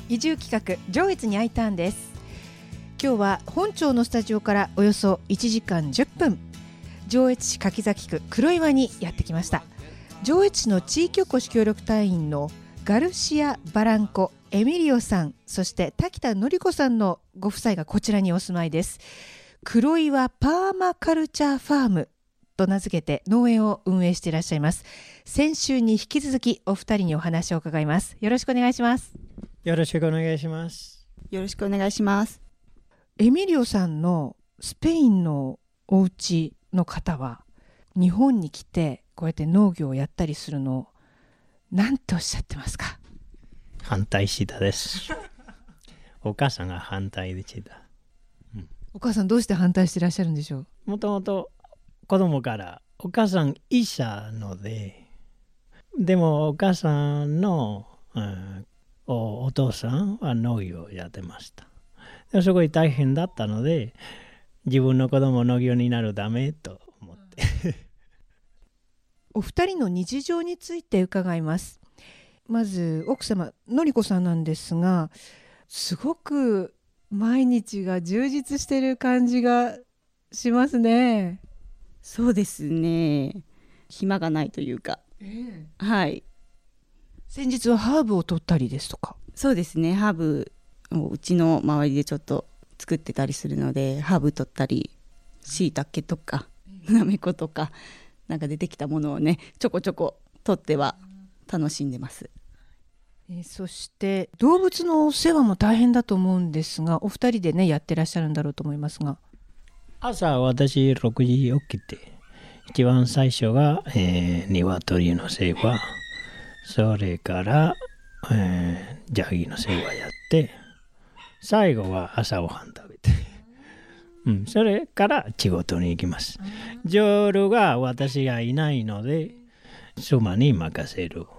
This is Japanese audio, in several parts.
移住企画上越に Iターンです。今日は本町のスタジオからおよそ1時間10分、上越市柿崎区黒岩にやってきました。上越市の地域おこし協力隊員のガルシア・バランコ・エミリオさん、そして滝田典子さんのご夫妻がこちらにお住まいです。黒岩パーマカルチャーファームと名付けて農園を運営していらっしゃいます。先週に引き続きお二人にお話を伺います。よろしくお願いします。 よろしくお願いします。 よろしくお願いします。 エミリオさんのスペインのお家の方は日本に来てこうやって農業をやったりするのを何とおっしゃってますか？ 反対したですお母さんが反対でした、 お母さんどうして反対していらっしゃるんでしょう？ もともと子供からお母さん医者ので、でもお母さんの、お父さんは農業をやってました。すごい大変だったので、自分の子供農業になるためと思ってお二人の日常について伺います。まず奥様典子さんなんですが、すごく毎日が充実している感じがしますね。 そうですね、暇がないというか、はい。 先日はハーブを取ったりですとか。 そうですね、ハーブをうちの周りでちょっと作ってたりするので、ハーブ取ったり、しいたけとかなめことかなんか出てきたものをね、ちょこちょこ取っては楽しんでます。 そして動物のお世話も大変だと思うんですが、お二人でねやってらっしゃるんだろうと思いますが。 朝私6時起きて、一番最初が、鶏の世話、それから、ジャギの世話やって、最後は朝ごはん食べて、それから仕事に行きます。夜が私がいないので妻に任せる。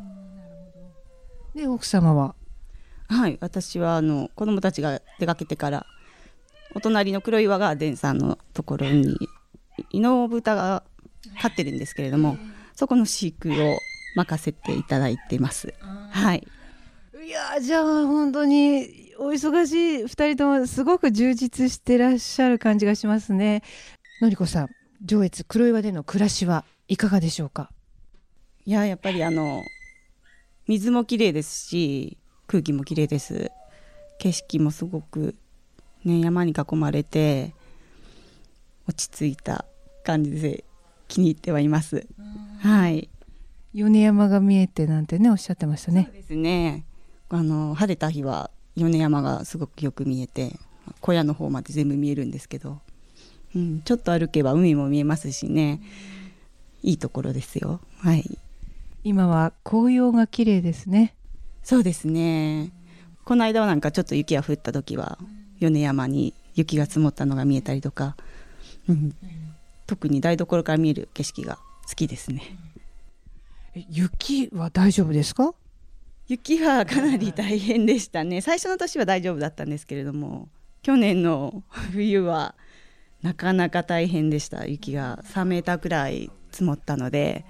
で奥様は？ はい、私は子供たちが出かけてから、お隣の黒岩ガーデンさんのところにイノブタが飼ってるんですけれども、そこの飼育を任せていただいてます。はい。 いやじゃあ本当にお忙しい2人ともすごく充実してらっしゃる感じがしますね。典子さん、上越黒岩での暮らしはいかがでしょうか？ いや、やっぱり水もきれいですし、空気もきれいです。景色もすごくね、山に囲まれて落ち着いた感じで気に入ってはいます。はい。 米山が見えてなんてねおっしゃってましたね。 そうですね、晴れた日は米山がすごくよく見えて、小屋の方まで全部見えるんですけど、ちょっと歩けば海も見えますしね、いいところですよ。はい。 今は紅葉が綺麗ですね。 そうですね、この間はなんかちょっと雪が降った時は米山に雪が積もったのが見えたりとか、特に台所から見える景色が好きですね。 雪は大丈夫ですか？ 雪はかなり大変でしたね。最初の年は大丈夫だったんですけれども、去年の冬はなかなか大変でした。雪が3メーターくらい積もったので、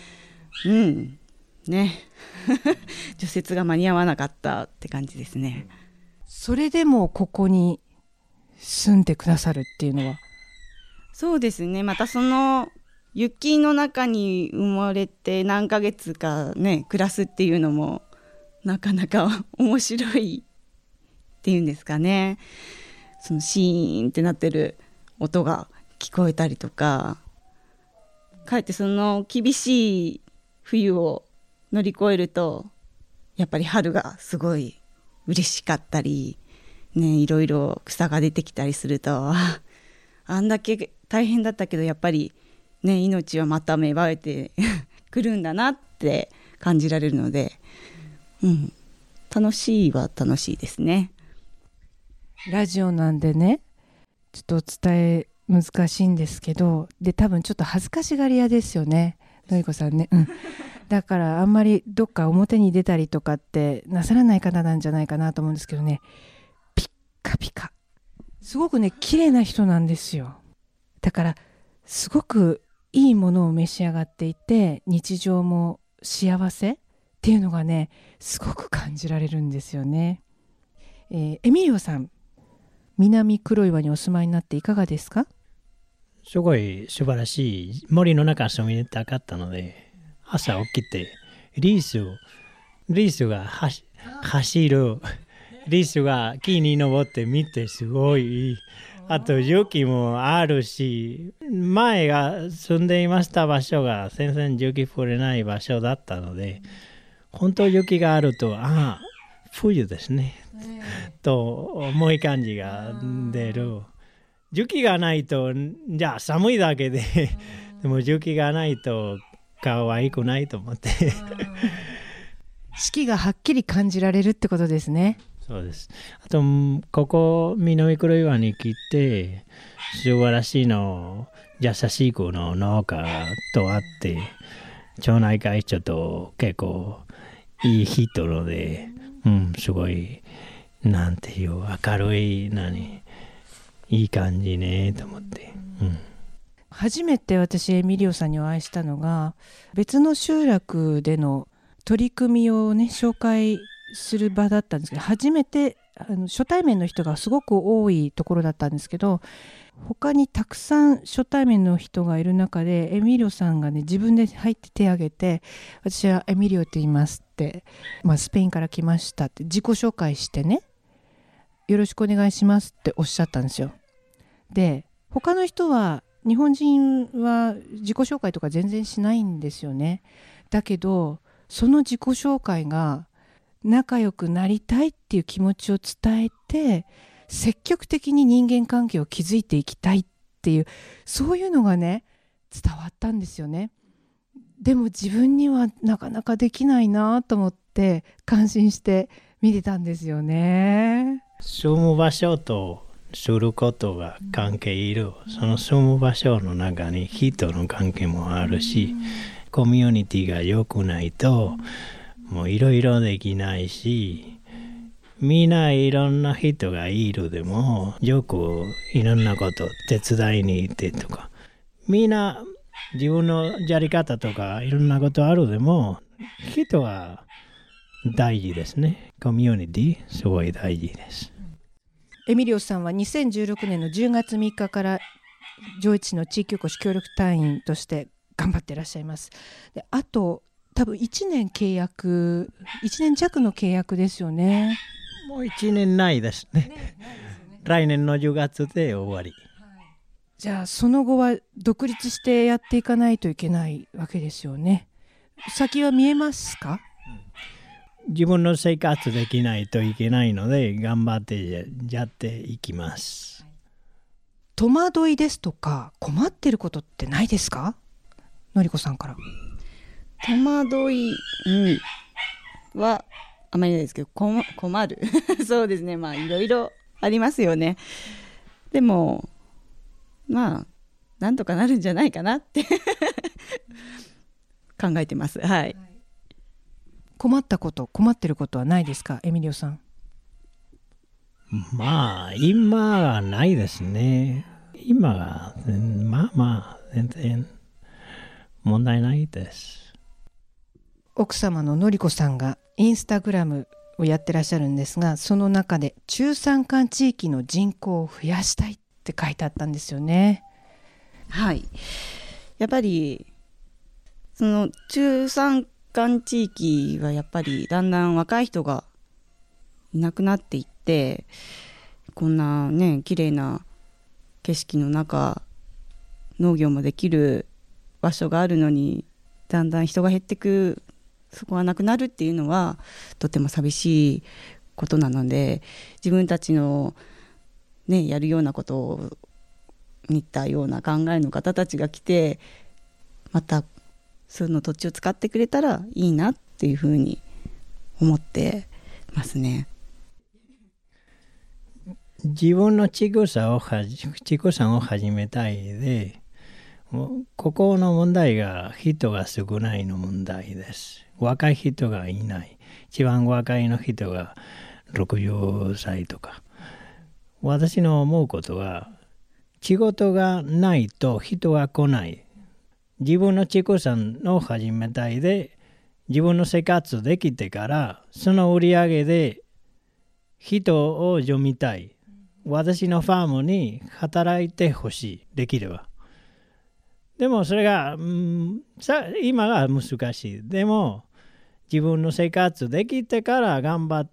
ね除雪が間に合わなかったって感じですね。 それでもここに住んでくださるっていうのは？ そうですね、またその雪の中に埋もれて何ヶ月かね暮らすっていうのもなかなか面白いっていうんですかね。そのシーンってなってる音が聞こえたりとか、かえってその厳しい冬を乗り越えるとやっぱり春がすごい嬉しかったりね、いろいろ草が出てきたりすると、あんだけ大変だったけどやっぱりね、命はまた芽生えてくるんだなって感じられるので、楽しいは楽しいですね。 ラジオなんでねちょっとお伝え難しいんですけど、で多分ちょっと恥ずかしがり屋ですよね、典子さんね。だからあんまりどっか表に出たりとかってなさらない方なんじゃないかなと思うんですけどね、ピッカピカすごくね綺麗な人なんですよ。だからすごくいいものを召し上がっていて、日常も幸せっていうのがねすごく感じられるんですよね。 エミリオさん、南黒岩にお住まいになっていかがですか？ すごい素晴らしい。森の中住みたかったので、朝起きてリースが走る、リースが木に登って見てすごい。あと雪もあるし、前が住んでいました場所が全然雪降れない場所だったので、本当雪があると、冬ですね、と思い感じが出る。雪がないと、じゃあ寒いだけで、でも雪がないと可愛くないと思って。 四季がはっきり感じられるってことですね。 そうです。あと、ここ南黒岩に来て、素晴らしいの、優しい子の農家と会って、町内会長と結構いい人ので、すごい、なんていう、明るい、いい感じね、と思って。 初めて私、エミリオさんにお会いしたのが、別の集落での取り組みをね、紹介する場だったんですけど、初めて初対面の人がすごく多いところだったんですけど、他にたくさん初対面の人がいる中でエミリオさんがね、自分で入って手を挙げて、私はエミリオって言いますって、スペインから来ましたって自己紹介してね、よろしくお願いしますっておっしゃったんですよ。で、他の人は、日本人は自己紹介とか全然しないんですよね。だけどその自己紹介が仲良くなりたいっていう気持ちを伝えて、積極的に人間関係を築いていきたいっていう、そういうのがね、伝わったんですよね。でも自分にはなかなかできないなと思って感心して見てたんですよね。 住む場所とすることが関係いる。その住む場所の中に人の関係もあるし、コミュニティが良くないともういろいろできないし、みんないろんな人がいるでもよくいろんなこと手伝いに行ってとか、みんな自分のやり方とかいろんなことあるでも、人は大事ですね。コミュニティすごい大事です。 エミリオさんは2016年の10月3日から上越市の地域おこし協力隊員として頑張っていらっしゃいます。で、あと多分1年弱の契約ですよね。 もう1年ないですね。来年の10月で終わり。 じゃあその後は独立してやっていかないといけないわけですよね。先は見えますか？ 自分の生活できないといけないので頑張ってやっていきます。 戸惑いですとか困ってることってないですか？のりこさんから。 戸惑い、はあまりないですけど、困るそうですね、いろいろありますよね。でもなんとかなるんじゃないかなって考えてます。はい。 困ってることはないですか、エミリオさん？ 今はないですね。今は全然問題ないです。 奥様ののりこさんがインスタグラムをやってらっしゃるんですが、その中で中山間地域の人口を増やしたいって書いてあったんですよね。 はい。やっぱりその中山間地域はやっぱりだんだん若い人がいなくなっていって、こんなね綺麗な景色の中農業もできる場所があるのに、だんだん人が減ってく、そこがなくなるっていうのはとても寂しいことなので、自分たちのねやるようなことを似たような考えの方たちが来て、またその土地を使ってくれたらいいなっていうふうに思ってますね。 自分の畜産を始めたいで、ここの問題が人が少ないの問題です。若い人がいない。一番若いの人が60歳とか。私の思うことは、仕事がないと人が来ない。自分の畜産を始めたいで、自分の生活できてから、その売り上げで人を読みたい。私のファームに働いてほしい。できれば。でもそれが、今が難しい。でも自分の生活できてから頑張って、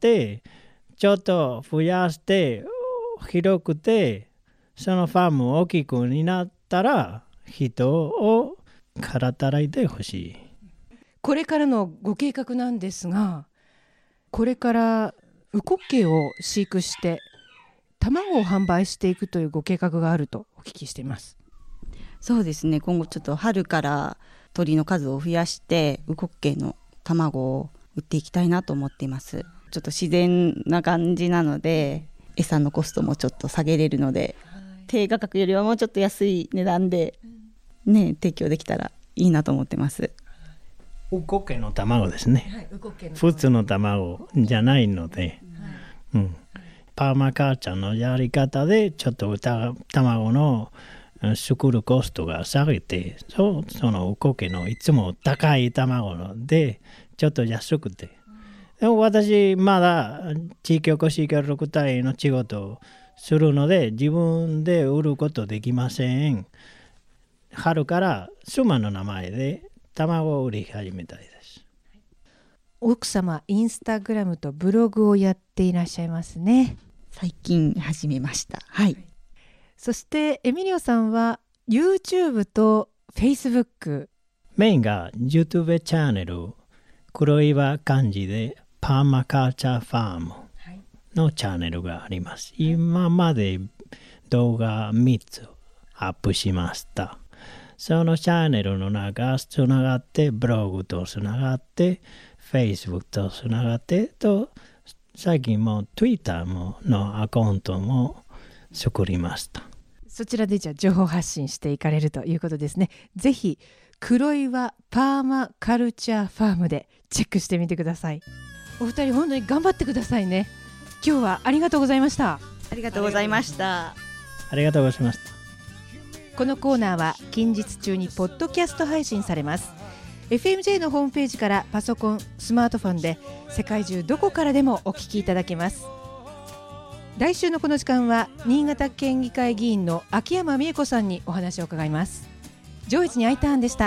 ちょっと増やして、広くて、そのファーム大きくになったら、人を働いてほしい。 これからのご計画なんですが、これからウコッケイを飼育して卵を販売していくというご計画があるとお聞きしています。 そうですね、今後ちょっと春から鳥の数を増やしてウコッケイの卵を売っていきたいなと思っています。ちょっと自然な感じなので餌のコストもちょっと下げれるので、低価格よりはもうちょっと安い値段でね、提供できたらいいなと思ってます。 ウコッケイの卵ですね、 はい、ウコッケイの普通の卵じゃないので、パーマカルチャーのやり方でちょっと卵の作るコストが下げて、そのウコッケイのいつも高い卵でちょっと安くて、でも私まだ地域おこし協力隊の仕事をするので自分で売ることできません。春から妻の名前で卵を売り始めたいです。 奥様、インスタグラムとブログをやっていらっしゃいますね。 最近始めました。はい。 そしてエミリオさんは YouTube と Facebook。 メインが YouTube チャンネル、黒岩漢字でパーマカルチャーファームのチャンネルがあります。今まで動画3つアップしました。そのチャンネルの中つながって、ブログとつながって、Facebook とつながってと、最近も Twitter のアカウントも作りました。 そちらでじゃあ情報発信していかれるということですね。ぜひ黒岩パーマカルチャーファームでチェックしてみてください。お二人本当に頑張ってくださいね。今日はありがとうございました。 ありがとうございました。 ありがとうございました。 このコーナーは近日中にポッドキャスト配信されます。 FMJ のホームページからパソコン、スマートフォンで世界中どこからでもお聞きいただけます。来週のこの時間は新潟県議会議員の秋山美恵子さんにお話を伺います。上越にIターンでした。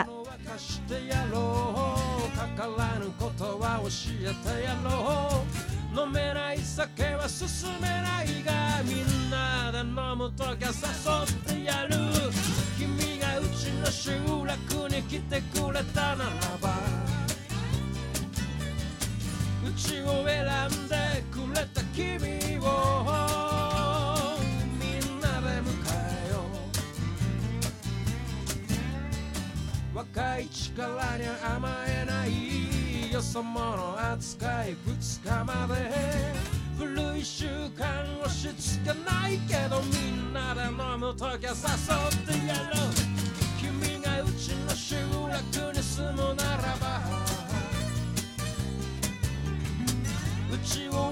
飲めない酒は進めないが、みんなで飲むときは誘ってやる。君がうちの集落に来てくれたならば、うちを選んでくれた君をみんなで迎えよう。若い力に甘えないよそ者扱い2日まで、古い習慣押し付けないけど、みんなで飲むときは誘ってやろう。君がうちの集落に住むならば、うちを